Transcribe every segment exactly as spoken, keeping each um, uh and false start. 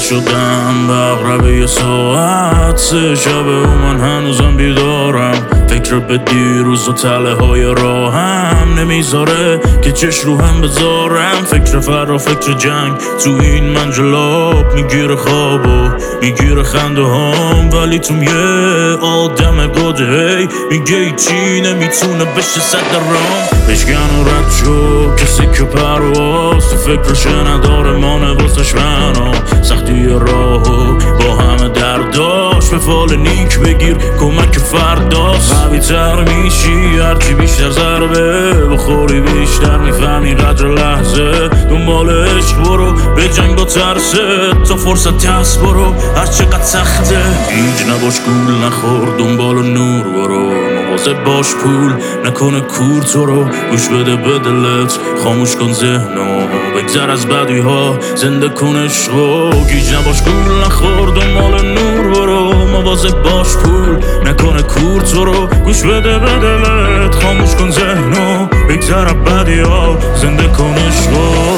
شدم به اقرب یه ساعت سه شبه و من هنوزم بیدارم. فکر به دیروز و تله های راهم نمیذاره که چش رو هم بذارم. فکر فرا فکر جنگ تو این منجلاب میگیره خواب و میگیره خنده هام، ولی تو یه آدم گاده هی میگه ایچی نمیتونه بشه صد رام. بشکن و رد شو کسی که پرواز تو فکرش نداره مانه واسش منو سختی راهو با همه درداش به فال نیک بگیر کمک فرداست. قوی تر میشی هرچی بیشتر ضربه بخوری بیشتر میفهمی قدر لحظه. دنبال عشق برو به جنگ با ترسه تا فرصت هست برو هر چقدر سخته. هیچ نباش گول نخور دنبال نور برو مواظب باش پول نکنه کور تو رو. گوش بده به دلت خاموش کن ذهنو بگذر از بدی ها زنده کن عشقو. گیج نباش گول نخور دنبال نور برو مواظب باش پول نکنه کور تو رو. گوش بده به دلت خاموش کن ذهنو بگذر از بدی ها زنده کن عشقو.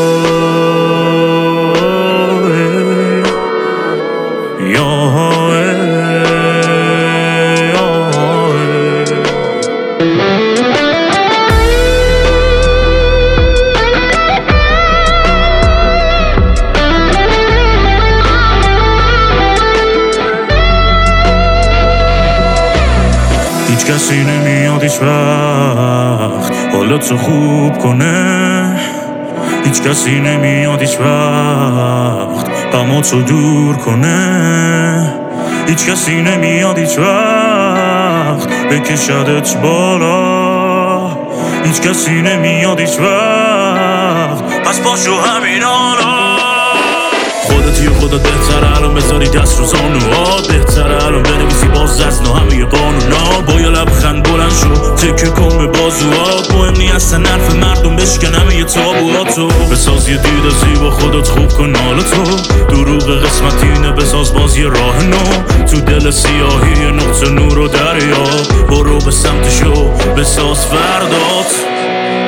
هیچ کسی نمیاد هیچ وقت حالتو خوب کنه. هیچ کسی نمیاد هیچ وقت غماتو دور کنه. هیچ کسی نمیاد هیچ وقت بکشدت بالا. هیچ کسی نمیاد هیچ وقت پس باشو همین حالا. خودتی و خودت بهتره الان بذاری دست رو زانوها. بهتره الان بنویسی باز از نو همه قانونا. با یه لبخند بلند شو تکه کن به بازوات. مهم نی اصلا حرف مردم بشکن همه یه تابوهاتو. بساز یه دید زیبا خودت خوب کن حالتو. دروغ قسمتینه بساز باز یه راه نو. تو دل سیاهی یه نقطه نور و دریا برو به سمتشو بساز فردات.